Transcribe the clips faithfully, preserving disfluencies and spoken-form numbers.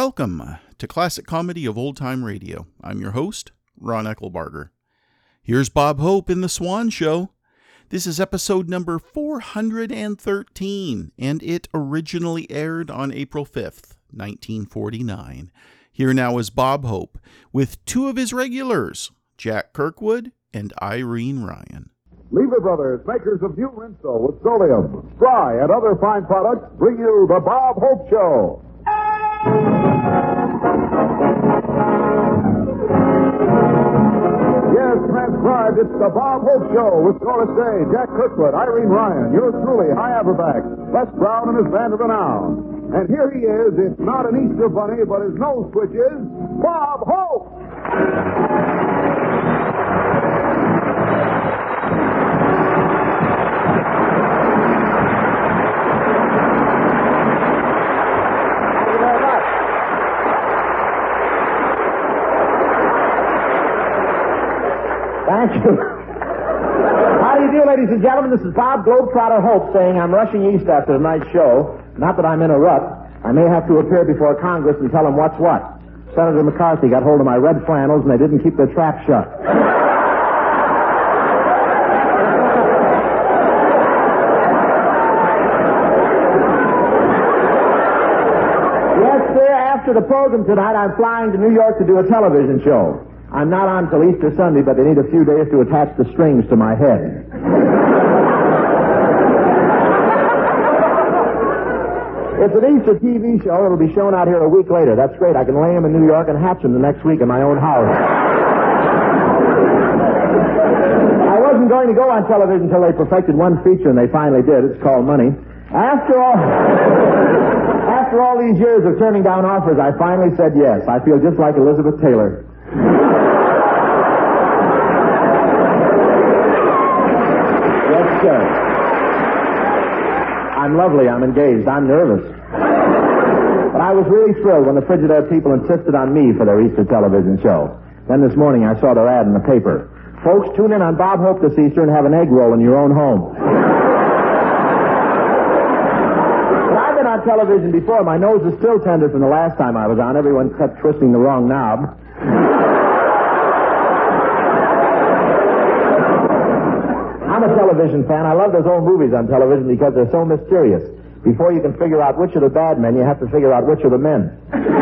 Welcome to Classic Comedy of Old Time Radio. I'm your host, Ron Eckelbarger. Here's Bob Hope in The Swan Show. This is episode number four hundred thirteen, and it originally aired on April fifth, nineteen forty-nine. Here now is Bob Hope with two of his regulars, Jack Kirkwood and Irene Ryan. Lever Brothers, makers of new Rinso with Solium, Spry, and other fine products, bring you the Bob Hope Show. Yes, transcribed, it's the Bob Hope Show with Doris Day, Jack Kirkwood, Irene Ryan, yours truly, High Aberback, Les Brown and his band of renown. And here he is, it's not an Easter bunny, but his nose switch is Bob Hope! Thank you. How do you do, ladies and gentlemen? This is Bob Globetrotter Hope saying I'm rushing east after tonight's show. Not that I'm in a rut. I may have to appear before Congress and tell them what's what. Senator McCarthy got hold of my red flannels and they didn't keep their trap shut. Yes, sir, after the program tonight, I'm flying to New York to do a television show. I'm not on till Easter Sunday, but they need a few days to attach the strings to my head. It's an Easter T V show. It'll be shown out here a week later. That's great. I can lay them in New York and hatch them the next week in my own house. I wasn't going to go on television until they perfected one feature, and they finally did. It's called Money. After all... After all these years of turning down offers, I finally said yes. I feel just like Elizabeth Taylor. Yes, sir. I'm lovely. I'm engaged. I'm nervous. But I was really thrilled when the Frigidaire people insisted on me for their Easter television show. Then this morning I saw their ad in the paper. Folks, tune in on Bob Hope this Easter and have an egg roll in your own home. But I've been on television before. My nose is still tender from the last time I was on. Everyone kept twisting the wrong knob. I'm a television fan. I love those old movies on television because they're so mysterious. Before you can figure out which are the bad men, you have to figure out which are the men.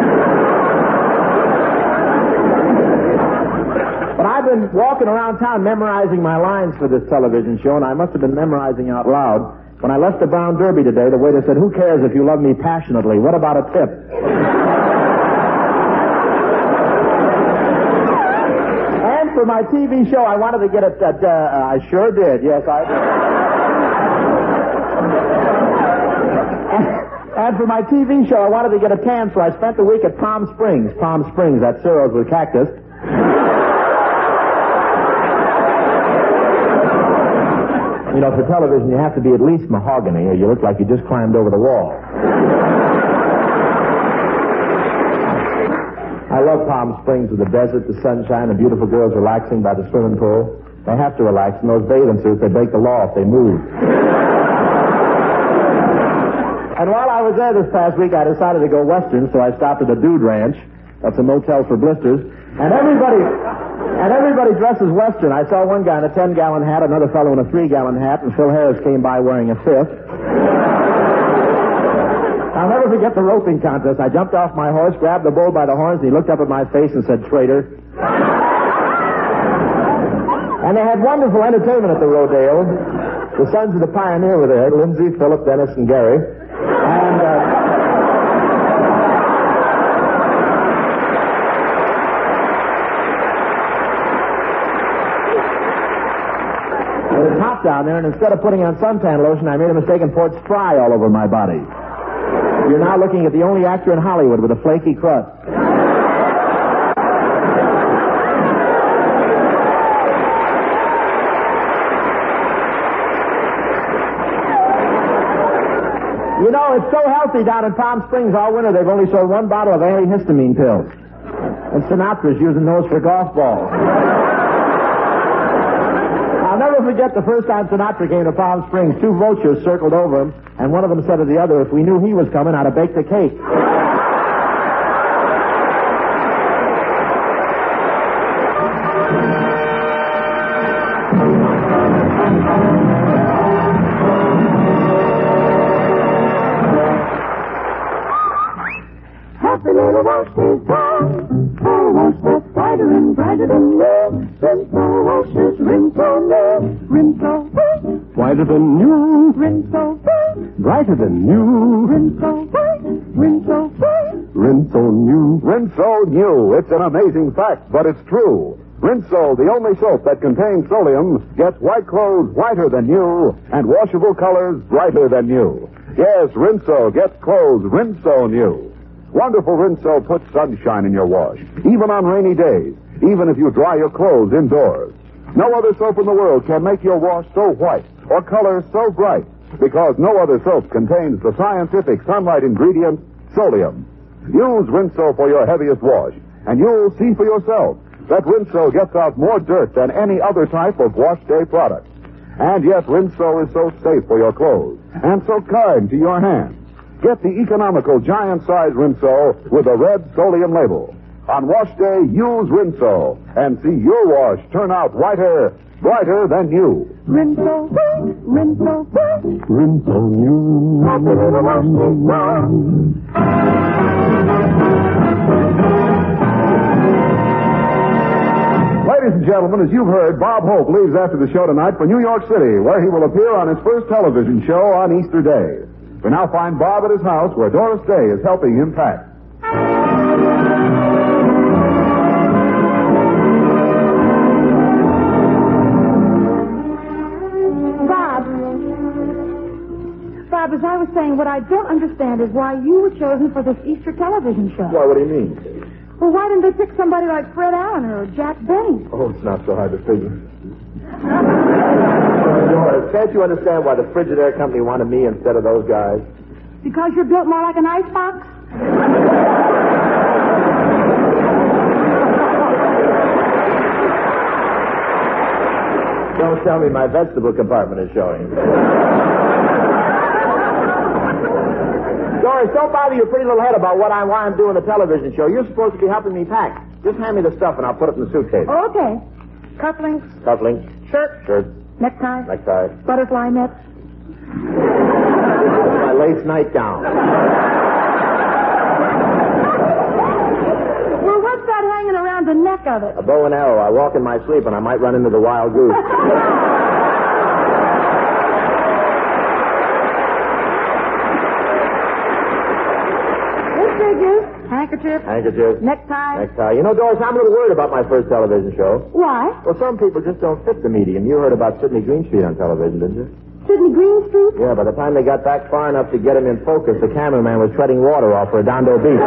But I've been walking around town memorizing my lines for this television show, and I must have been memorizing out loud. When I left the Brown Derby today, the waiter said, "Who cares if you love me passionately? What about a tip?" For my T V show, I wanted to get it. Uh, uh, I sure did. Yes, I did. and, and for my T V show, I wanted to get a tan, so I spent the week at Palm Springs. Palm Springs, that's Cyril's with cactus. You know, for television, you have to be at least mahogany, or you look like you just climbed over the wall. I love Palm Springs with the desert, the sunshine, the beautiful girls relaxing by the swimming pool. They have to relax. In those bathing suits, they break the law if they move. And while I was there this past week, I decided to go western, so I stopped at the Dude Ranch. That's a motel for blisters. And everybody, and everybody dresses western. I saw one guy in a ten-gallon hat, another fellow in a three-gallon hat, and Phil Harris came by wearing a fifth. I'll never forget the roping contest. I jumped off my horse, grabbed the bull by the horns, and he looked up at my face and said, "Traitor." And they had wonderful entertainment at the rodeo. The sons of the pioneer were there, Lindsay, Philip, Dennis, and Gary. And, uh... it was hot down there, and instead of putting on suntan lotion, I made a mistake and poured Spry all over my body. You're now looking at the only actor in Hollywood with a flaky crust. You know, it's so healthy down in Palm Springs all winter, they've only sold one bottle of antihistamine pills. And Sinatra's using those for golf balls. I'll never forget the first time Sinatra came to Palm Springs. Two vultures circled over him, and one of them said to the other, "If we knew he was coming, I'd have baked a cake." Happy little wash is gone. A wash that's brighter and brighter than new. Rinso washes, Rinso new. Rinso white. Whiter than new. Rinso white. Brighter than new. Rinso white. Rinso white. Rinso new. Rinso new. It's an amazing fact, but it's true. Rinso, the only soap that contains solium, gets white clothes whiter than new and washable colors brighter than new. Yes, Rinso gets clothes Rinso new. Wonderful Rinso puts sunshine in your wash, even on rainy days, even if you dry your clothes indoors. No other soap in the world can make your wash so white or color so bright, because no other soap contains the scientific sunlight ingredient, solium. Use Rinso for your heaviest wash, and you'll see for yourself that Rinso gets out more dirt than any other type of wash day product. And yet Rinso is so safe for your clothes and so kind to your hands. Get the economical giant-size Rinso with a red solium label. On wash day, use Rinso and see your wash turn out whiter, brighter than new. Rinso white. Rinso white. Rinso new. Happy little wash is gone. Ladies and gentlemen, as you've heard, Bob Hope leaves after the show tonight for New York City, where he will appear on his first television show on Easter Day. We now find Bob at his house, where Doris Day is helping him pack. Bob. Bob, as I was saying, what I don't understand is why you were chosen for this Easter television show. Why, what do you mean? Well, why didn't they pick somebody like Fred Allen or Jack Benny? Oh, it's not so hard to figure. Doris, can't you understand why the Frigidaire company wanted me instead of those guys? Because you're built more like an icebox? Don't tell me my vegetable compartment is showing. Doris, don't bother your pretty little head about what I, why I'm doing a television show. You're supposed to be helping me pack. Just hand me the stuff and I'll put it in the suitcase. Oh, okay. Cufflinks, Cufflinks, shirt, shirt, necktie, necktie, butterfly mitts. my lace nightgown. Well, what's that hanging around the neck of it? A bow and arrow. I walk in my sleep and I might run into the wild goose. This figures, handkerchief, Handkerchief, necktie. necktie. You know, Doris, I'm a little worried about my first television show. Why? Well, some people just don't fit the medium. You heard about Sidney Greenstreet on television, didn't you? Sidney Greenstreet? Yeah, by the time they got back far enough to get him in focus, the cameraman was treading water off Redondo Beach.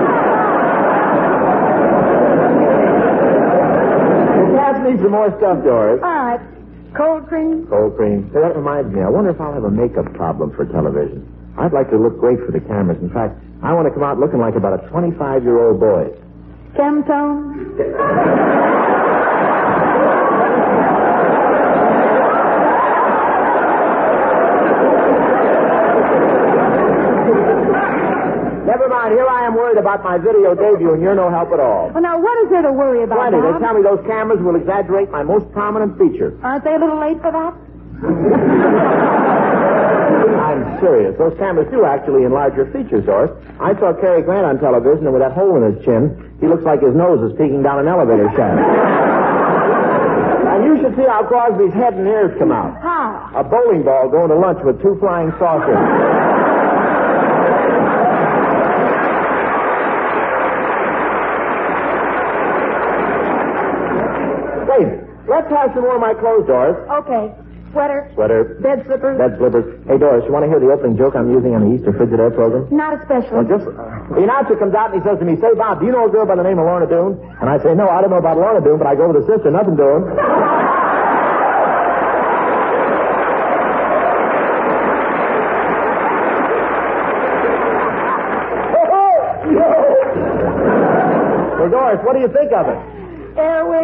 You pass me some more stuff, Doris. All right. Cold cream. Cold cream. Hey, that reminds me. I wonder if I'll have a makeup problem for television. I'd like to look great for the cameras. In fact, I want to come out looking like about a twenty-five-year-old boy. Chemtone. Never mind. Here I am worried about my video debut, and you're no help at all. Well, now, what is there to worry about, Plenty. They Bob? tell me those cameras will exaggerate my most prominent feature. Aren't they a little late for that? I'm serious. Those cameras do actually enlarge your features, Doris. I saw Cary Grant on television, and with that hole in his chin, he looks like his nose is peeking down an elevator shaft. And you should see how Crosby's head and ears come out. How? A bowling ball going to lunch with two flying saucers. Wait, let's have some more of my clothes, Doris. Okay. Sweater. Sweater. Bed slippers. Bed slippers. Hey, Doris, you want to hear the opening joke I'm using on the Easter Frigidaire program? Not especially. Well, just, the announcer comes out and he says to me, say, Bob, do you know a girl by the name of Lorna Doone? And I say, no, I don't know about Lorna Doone, but I go with her sister, nothing doing. Well, Doris, what do you think of it? Airwick.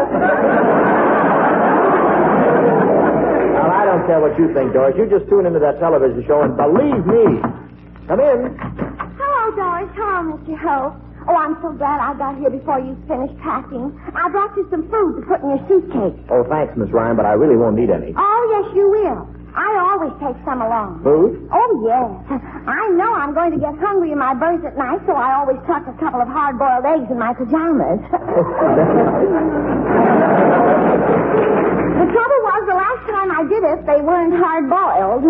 Well, I don't care what you think, Doris. You just tune into that television show, and believe me, come in. Hello, Doris. Hello, Mister Hope. Oh, I'm so glad I got here before you finished packing. I brought you some food to put in your suitcase. Oh, thanks, Miss Ryan, but I really won't need any. Oh, yes, you will. I always take some along. Food? Oh, yes. I know I'm going to get hungry in my berth at night, so I always tuck a couple of hard-boiled eggs in my pajamas. The trouble was, the last time I did it, they weren't hard-boiled.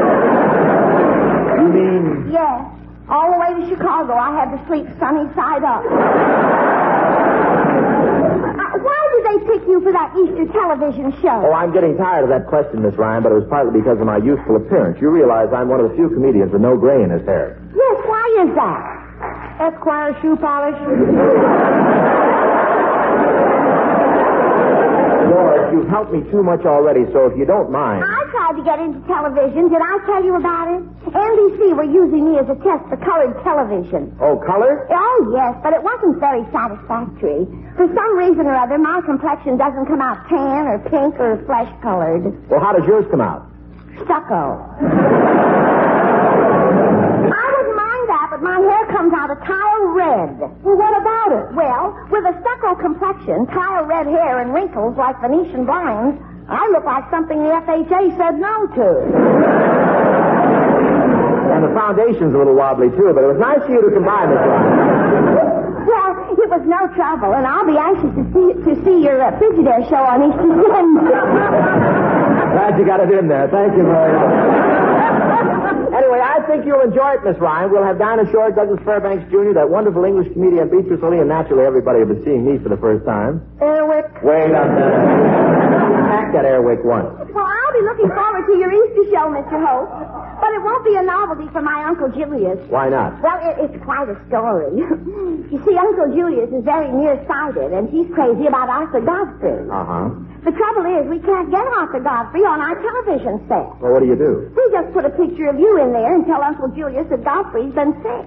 You mean? Yes. All the way to Chicago, I had to sleep sunny side up. Uh, why did they pick you for that Easter television show? Oh, I'm getting tired of that question, Miss Ryan, but it was partly because of my youthful appearance. You realize I'm one of the few comedians with no gray in his hair. Yes, why is that? Esquire shoe polish. George, you've helped me too much already, so if you don't mind... I tried to get into television. Did I tell you about it? N B C were using me as a test for colored television. Oh, color? Oh, yes, but it wasn't very satisfactory. For some reason or other, my complexion doesn't come out tan or pink or flesh-colored. Well, how does yours come out? Stucco. I wouldn't mind that, but my hair comes out a tile red. Well, what about it? Well, with a stucco complexion, tile red hair, and wrinkles like Venetian blinds, I look like something the F H A said no to. And the foundation's a little wobbly, too, but it was nice of you to come by, Miss Ryan. Well, it was no trouble, and I'll be anxious to see to see your uh, Frigidaire show on Easter Sunday. Glad you got it in there. Thank you very much. Anyway, I think you'll enjoy it, Miss Ryan. We'll have Dinah Shore, Douglas Fairbanks Junior, that wonderful English comedian Beatrice Lee, and naturally everybody will be seeing me for the first time. Airwick. Wait a minute. Pack that Airwick once. Well, I'll be looking forward to your Easter show, Mister Hope. But it won't be a novelty for my Uncle Julius. Why not? Well, it, it's quite a story. You see, Uncle Julius is very nearsighted, and he's crazy about Arthur Godfrey. Uh-huh. The trouble is, we can't get Arthur Godfrey on our television set. Well, what do you do? We just put a picture of you in there and tell Uncle Julius that Godfrey's been sick.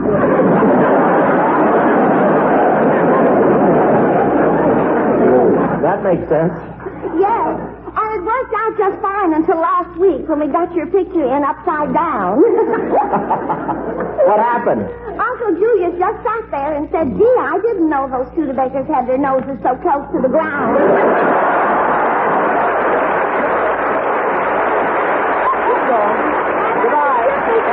That makes sense. Yes. And it worked out just fine until last week when we got your picture in upside down. What happened? Uncle Julius just sat there and said, gee, I didn't know those Studebakers had their noses so close to the ground. Goodbye.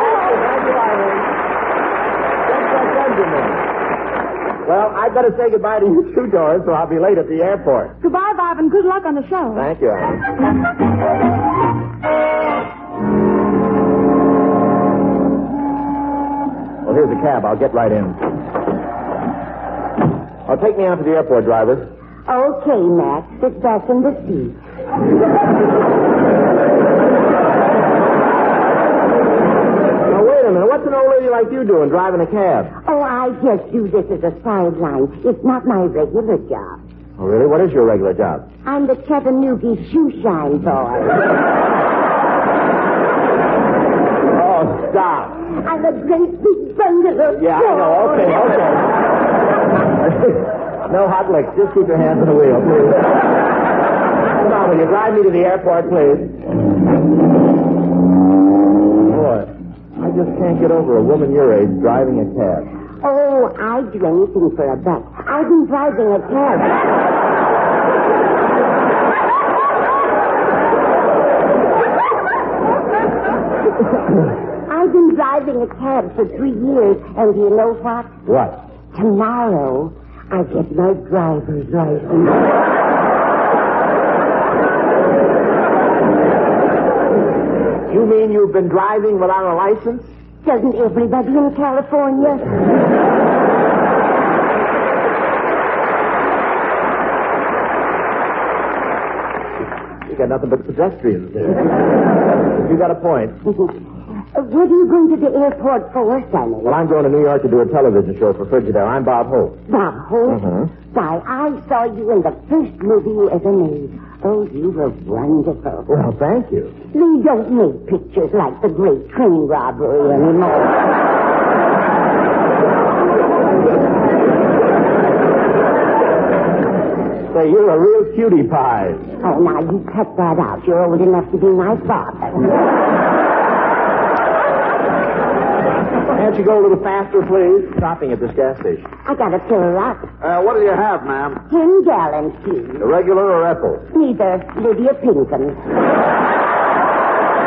Well, I'd better say goodbye to you too, Doris, so I'll be late at the airport. Goodbye, Bob, and good luck on the show. Thank you, Annie. Well, here's a cab. I'll get right in. Oh, take me out to the airport, driver. Okay, Max. Sit back in the seat. Now, wait a minute. What's an old lady like you doing driving a cab? Oh, I just do this as a sideline. It's not my regular job. Oh, really? What is your regular job? I'm the Chattanooga shoe shine boy. Oh, stop. I'm a great big bundle of Yeah, I know. Okay, okay. No hot licks. Just keep your hands on the wheel, please. Come on, will you drive me to the airport, please? Boy, I just can't get over a woman your age driving a cab. Oh, I'd do anything for a buck. I've been driving a cab. I've been driving a cab for three years, and do you know what? What? Tomorrow, I get my driver's license. You mean you've been driving without a license? Doesn't everybody in California? You got nothing but pedestrians there. You got a point. What are you going to the airport for, Sonny? Well, I'm going to New York to do a television show for Frigidaire. I'm Bob Hope. Bob Hope? Mhm. Why, I saw you in the first movie you ever made. Oh, you were wonderful. Well, thank you. They don't make pictures like The Great Train Robbery anymore. Say, you're a real cutie pie. Oh, now, you cut that out. You're old enough to be my father. Can't you go a little faster, please? Stopping at this gas station. I gotta fill her up. Uh, what do you have, ma'am? Ten gallons, please. The regular or Ethel? Neither. Lydia Pinkham.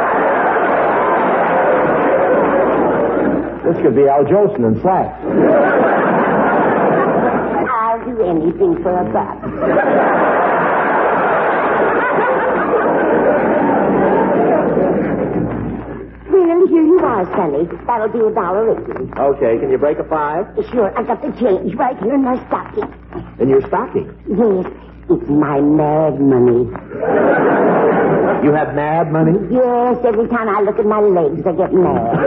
This could be Al Jolson in slacks. I'll do anything for a buck. Well, here you are, Sonny. That'll be a dollar eighty. Okay, can you break a five? Sure, I got the change right here in my stocking. In your stocking? Yes, it's my mad money. You have mad money? Yes, every time I look at my legs, I get mad.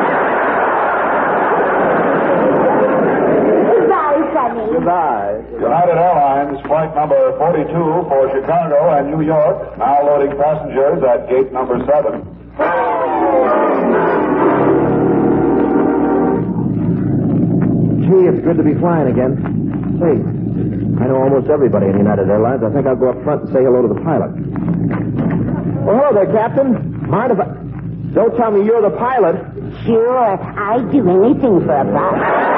Goodbye, Sonny. Goodbye. United Airlines flight number forty-two for Chicago and New York, now loading passengers at gate number seven. Gee, it's good to be flying again. Say, I know almost everybody in United Airlines. I think I'll go up front and say hello to the pilot. Oh, hello there, Captain. Mind if I... Don't tell me you're the pilot. Sure, I'd do anything for a buck.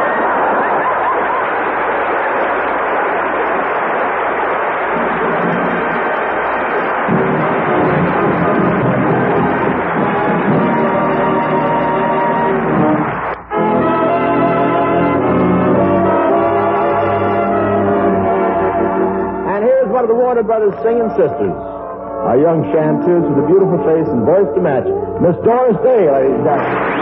One of the Warner Brothers singing sisters. Our young chanteuse with a beautiful face and voice to match. Miss Doris Day, ladies and gentlemen.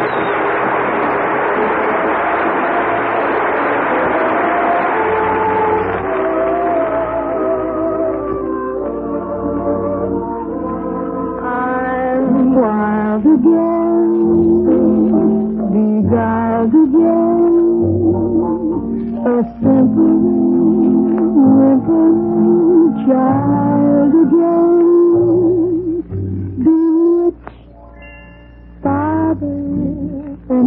I'm wild again, beguiled again, a simple, simple child again, bewitched by the and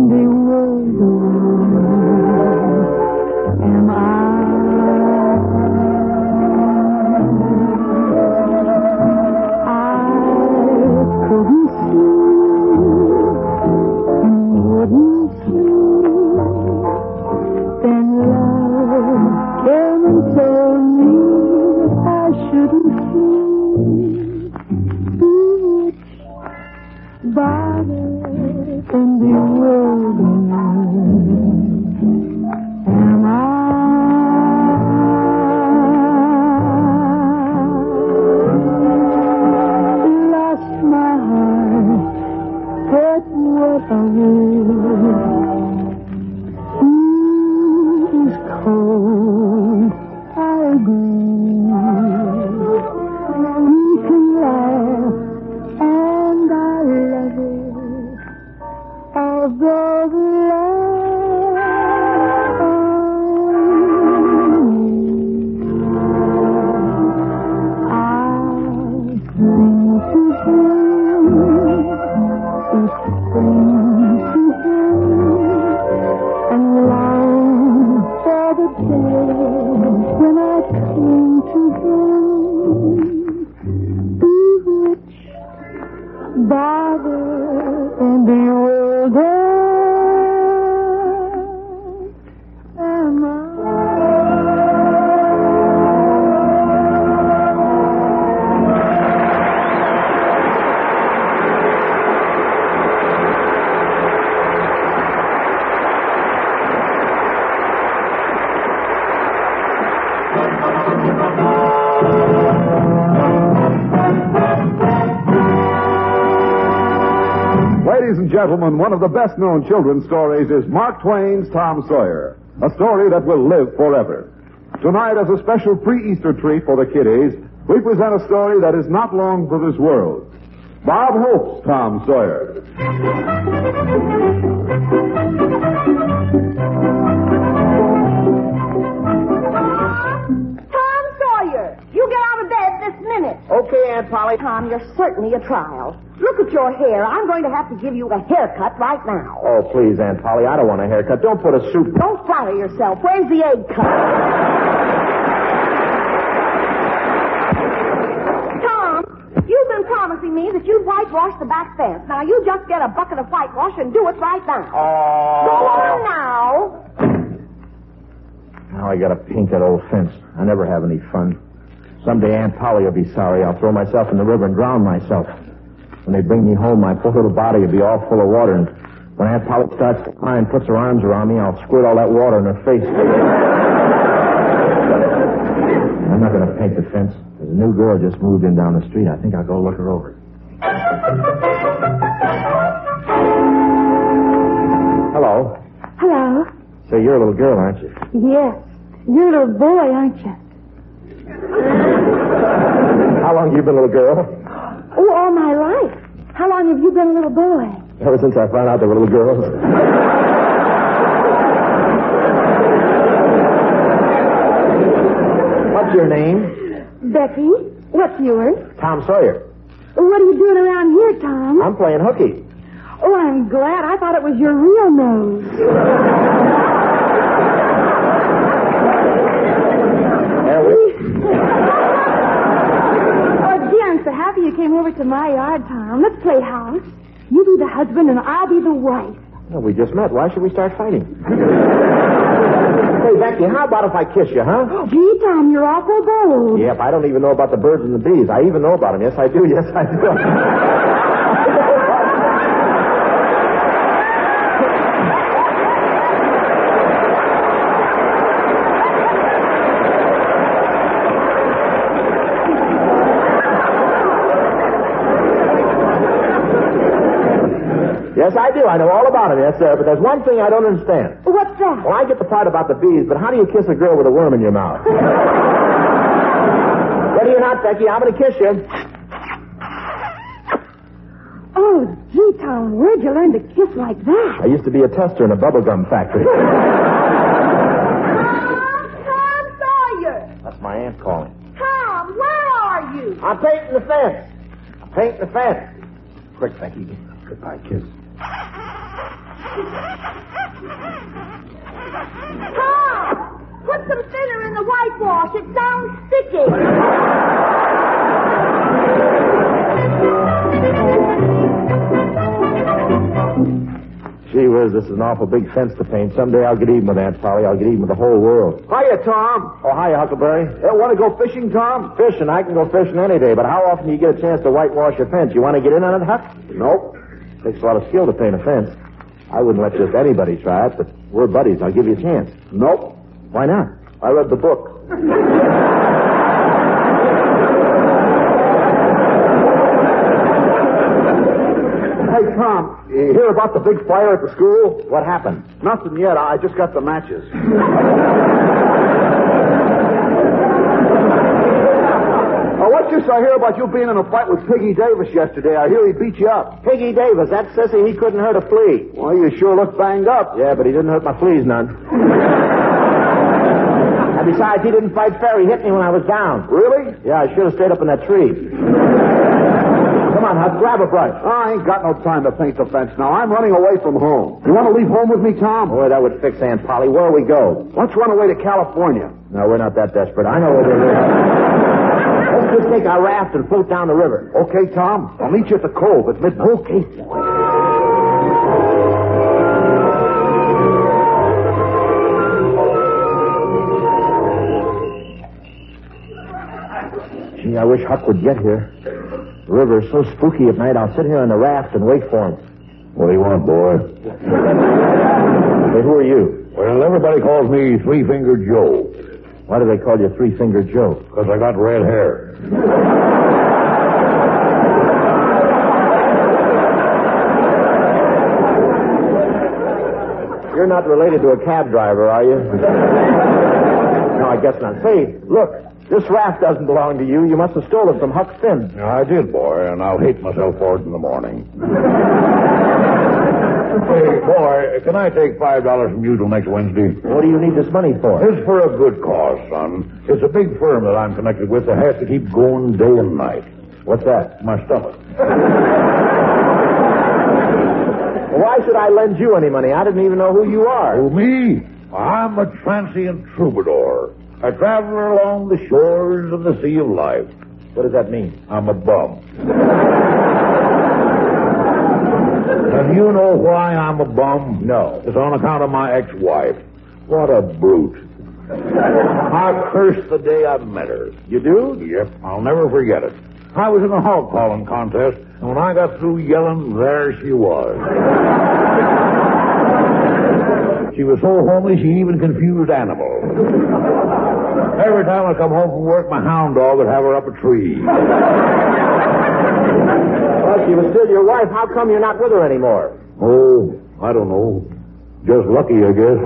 bewildered am I. I couldn't sleep and wouldn't sleep, then love came and told me I shouldn't feel bewitched, bothered, and bewildered. Am I? Lost my heart, get what I will. It's cold, I agree. We can laugh, and I love it. Although the love I cling to him, is cling to him, and long for the day when I cling to him, bewitched, bothered, and bewildered. Am I? Ladies and gentlemen, one of the best-known children's stories is Mark Twain's Tom Sawyer, a story that will live forever. Tonight, as a special pre-Easter treat for the kiddies, we present a story that is not long for this world. Bob Hope's Tom Sawyer. Tom Sawyer, you get out of bed this minute. Okay, Aunt Polly. Tom, you're certainly a trial. Look at your hair. I'm going to have to give you a haircut right now. Oh, please, Aunt Polly, I don't want a haircut. Don't put a suit... Don't flatter yourself. Where's the egg cut? Tom, you've been promising me that you'd whitewash the back fence. Now, you just get a bucket of whitewash and do it right now. Oh. Go on now. Now I gotta paint that old fence. I never have any fun. Someday Aunt Polly will be sorry. I'll throw myself in the river and drown myself. When they bring me home, my poor little body will be all full of water, and When Aunt Polly starts to cry and puts her arms around me, I'll squirt all that water in her face. I'm not going to paint the fence. There's a new girl just moved in down the street. I think I'll go look her over. Hello. Hello. Say, you're a little girl, aren't you? Yes. You're a little boy, aren't you? How long have you been a little girl? Oh, all my life. How long have you been a little boy? Ever since I found out they were little girls. What's your name? Becky. What's yours? Tom Sawyer. What are you doing around here, Tom? I'm playing hooky. Oh, I'm glad. I thought it was your real nose. Oh, gee, I'm so happy you came over to my yard, Tom. Let's play house. You be the husband and I'll be the wife. Well, we just met. Why should we start fighting? Hey, Becky, how about if I kiss you, huh? Gee, Tom, you're awful bold. Yep, I don't even know about the birds and the bees. I even know about them. Yes, I do. Yes, I do. Yes, I do. I know all about it, yes, sir. But there's one thing I don't understand. What's that? Well, I get the part about the bees, but how do you kiss a girl with a worm in your mouth? Ready or not, Becky, I'm going to kiss you. Oh, gee, Tom, where'd you learn to kiss like that? I used to be a tester in a bubblegum factory. Tom, Tom Sawyer. That's my aunt calling. Tom, where are you? I'm painting the fence. I'm painting the fence. Quick, Becky. Goodbye, kiss. Tom, put some thinner in the whitewash. It sounds sticky. Gee whiz, this is an awful big fence to paint. Someday I'll get even with Aunt Polly. I'll get even with the whole world. Hiya, Tom. Oh, hiya, Huckleberry. Hey, want to go fishing, Tom? Fishing? I can go fishing any day, but how often do you get a chance to whitewash your fence? You want to get in on it, Huck? Nope. Takes a lot of skill to paint a fence. I wouldn't let just anybody try it, but we're buddies. I'll give you a chance. Nope. Why not? I read the book. Hey, Tom, you hear about the big fire at the school? What happened? Nothing yet. I just got the matches. Oh, what's this I hear about you being in a fight with Piggy Davis yesterday? I hear he beat you up. Piggy Davis, that sissy, he couldn't hurt a flea. Well, you sure look banged up. Yeah, but he didn't hurt my fleas none. And besides, he didn't fight fair. He hit me when I was down. Really? Yeah, I should have stayed up in that tree. Come on, Huck, grab a brush. I ain't got no time to paint the fence now. I'm running away from home. You want to leave home with me, Tom? Boy, that would fix Aunt Polly. Where'll we go? Let's run away to California. No, we're not that desperate. I know where we're going. Let's just take our raft and float down the river. Okay, Tom. I'll meet you at the cove at midnight. Okay. Gee, I wish Huck would get here. The river is so spooky at night, I'll sit here on the raft and wait for him. What do you want, boy? Hey, who are you? Well, everybody calls me Three-Fingered Joe. Why do they call you Three-Fingered Joe? Because I got red hair. You're not related to a cab driver, are you? No, I guess not. Say, look, this raft doesn't belong to you. You must have stolen it from Huck Finn. I did, boy, and I'll hate myself for it in the morning. Hey, boy, can I take five dollars from you till next Wednesday? What do you need this money for? It's for a good cause, son. It's a big firm that I'm connected with that has to keep going day and night. What's that? My stomach. Well, why should I lend you any money? I didn't even know who you are. Oh, me? I'm a transient troubadour. I travel along the shores of the Sea of Life. What does that mean? I'm a bum. And you know why I'm a bum? No. It's on account of my ex-wife. What a brute. I curse the day I met her. You do? Yep, I'll never forget it. I was in a hog calling contest, and when I got through yelling, there she was. She was so homely she even confused animals. Every time I come home from work, my hound dog would have her up a tree. Well, she was still your wife. How come you're not with her anymore? Oh, I don't know. Just lucky, I guess.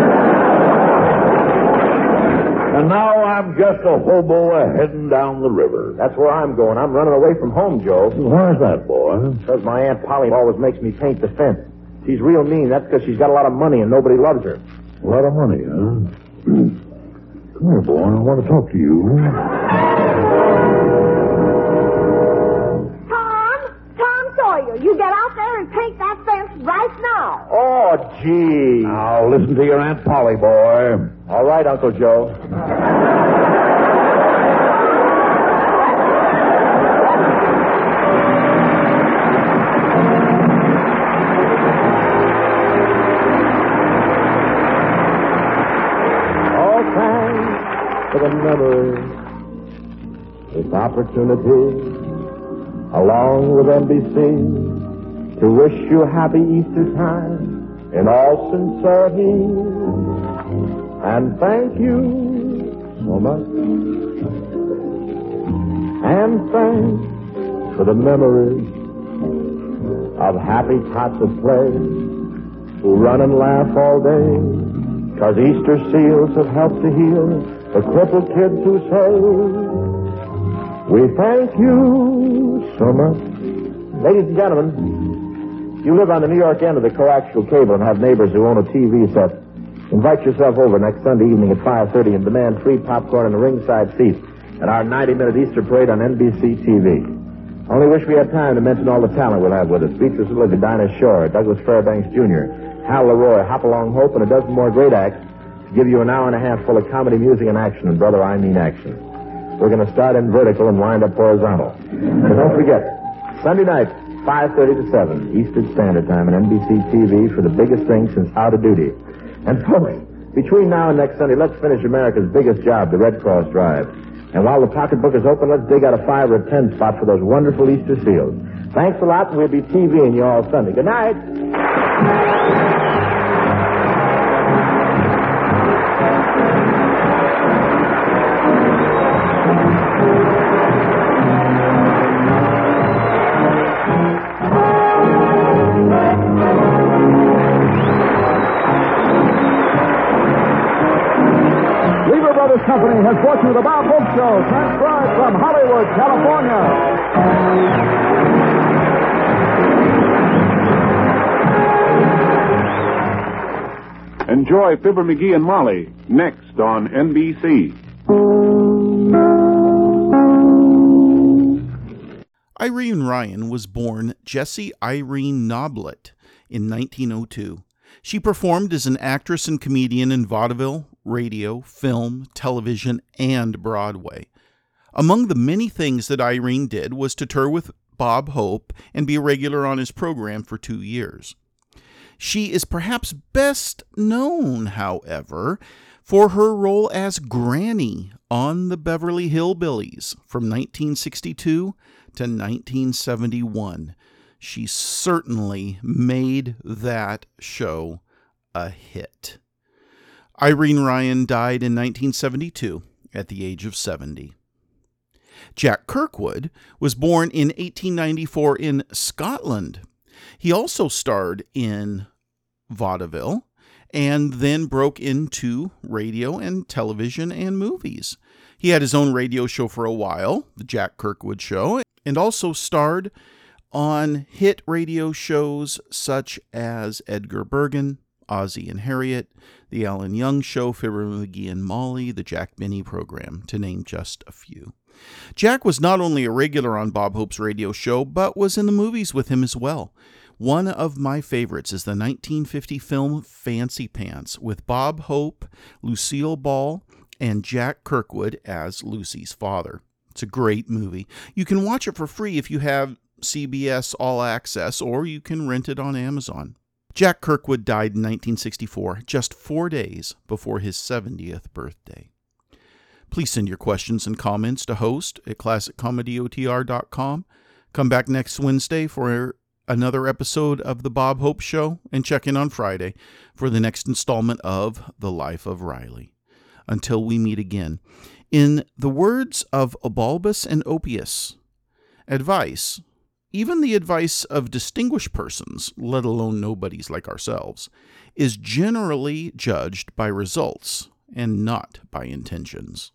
And now I'm just a hobo a-heading down the river. That's where I'm going. I'm running away from home, Joe. Why's that, boy? Because my Aunt Polly always makes me paint the fence. She's real mean. That's because she's got a lot of money and nobody loves her. A lot of money, huh? Come here, boy. I want to talk to you. Tom, Tom Sawyer, you get out there and paint that fence right now. Oh, gee. Now, listen to your Aunt Polly, boy. All right, Uncle Joe. All thanks to the memory, this opportunity, along with N B C, to wish you happy Easter time in all sincerity. And thank you so much. And thanks for the memories of happy tots of play who run and laugh all day. 'Cause Easter seals have helped to heal the crippled kids who say, we thank you so much. Ladies and gentlemen, you live on the New York end of the coaxial cable and have neighbors who own a T V set. Invite yourself over next Sunday evening at five thirty and demand free popcorn and a ringside seat at our ninety-minute Easter parade on N B C T V. Only wish we had time to mention all the talent we'll have with us. Beatrice Lilly, Dinah Shore, Douglas Fairbanks Junior, Hal Leroy, Hopalong Hope, and a dozen more great acts to give you an hour and a half full of comedy, music, and action. And, brother, I mean action. We're going to start in vertical and wind up horizontal. But don't forget, Sunday night, five thirty to seven, Eastern Standard Time on N B C T V for the biggest thing since Out of Duty. And, folks, between now and next Sunday, let's finish America's biggest job, the Red Cross Drive. And while the pocketbook is open, let's dig out a five or a ten spot for those wonderful Easter seals. Thanks a lot, and we'll be TVing you all Sunday. Good night. Company has brought you the Bob Hope Show, transcribed from Hollywood, California. Enjoy Fibber McGee and Molly next on N B C. Irene Ryan was born Jessie Irene Noblett in nineteen oh two. She performed as an actress and comedian in vaudeville, radio, film, television, and Broadway. Among the many things that Irene did was to tour with Bob Hope and be a regular on his program for two years. She is perhaps best known, however, for her role as Granny on the Beverly Hillbillies from nineteen sixty-two to nineteen seventy-one. She certainly made that show a hit. Irene Ryan died in nineteen seventy-two at the age of seventy. Jack Kirkwood was born in eighteen ninety-four in Scotland. He also starred in vaudeville and then broke into radio and television and movies. He had his own radio show for a while, The Jack Kirkwood Show, and also starred on hit radio shows such as Edgar Bergen, Ozzie and Harriet, The Alan Young Show, Fibber McGee and Molly, The Jack Benny Program, to name just a few. Jack was not only a regular on Bob Hope's radio show, but was in the movies with him as well. One of my favorites is the nineteen fifty film Fancy Pants, with Bob Hope, Lucille Ball, and Jack Kirkwood as Lucy's father. It's a great movie. You can watch it for free if you have C B S All Access, or you can rent it on Amazon. Jack Kirkwood died in nineteen sixty-four, just four days before his seventieth birthday. Please send your questions and comments to host at classic comedy o t r dot com. Come back next Wednesday for another episode of The Bob Hope Show and check in on Friday for the next installment of The Life of Riley. Until we meet again, in the words of Ebalbus and Oppius, advice, even the advice of distinguished persons, let alone nobodies like ourselves, is generally judged by results and not by intentions.